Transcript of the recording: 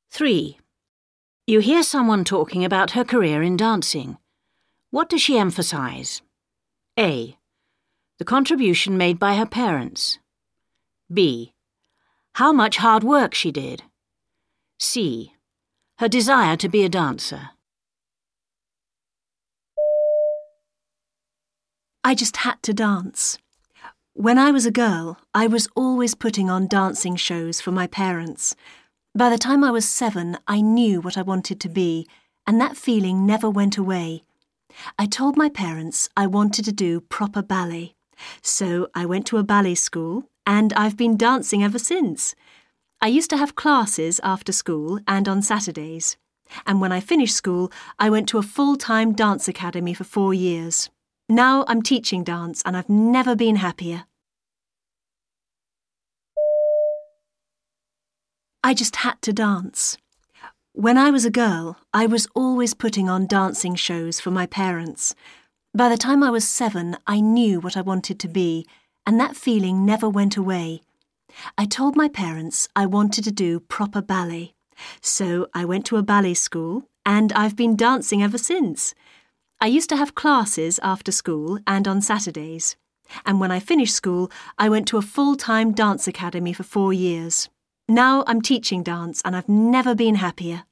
3. You hear someone talking about her career in dancing. What does she emphasize? A. The contribution made by her parents. B. How much hard work she did. C. Her desire to be a dancer. I just had to dance. When I was a girl, I was always putting on dancing shows for my parents. By the time I was 7, I knew what I wanted to be, and that feeling never went away. I told my parents I wanted to do proper ballet. So I went to a ballet school, and I've been dancing ever since. I used to have classes after school and on Saturdays. And when I finished school, I went to a full-time dance academy for 4 years. Now I'm teaching dance, and I've never been happier. I just had to dance. When I was a girl, I was always putting on dancing shows for my parents. By the time I was 7, I knew what I wanted to be, and that feeling never went away. I told my parents I wanted to do proper ballet. So I went to a ballet school, and I've been dancing ever since. I used to have classes after school and on Saturdays. And when I finished school, I went to a full-time dance academy for 4 years. Now I'm teaching dance, and I've never been happier.